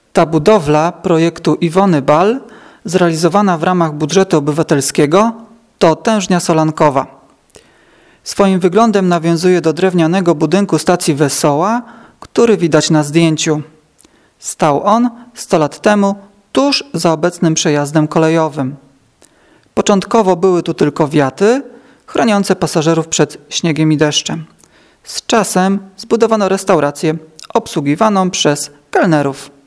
Ta budowla projektu Iwony Ball, zrealizowana w ramach budżetu obywatelskiego, to tężnia solankowa. Swoim wyglądem nawiązuje do drewnianego budynku stacji Wesoła, który widać na zdjęciu. Stał on 100 lat temu tuż za obecnym przejazdem kolejowym. Początkowo były tu tylko wiaty, chroniące pasażerów przed śniegiem i deszczem. Z czasem zbudowano restaurację obsługiwaną przez kelnerów.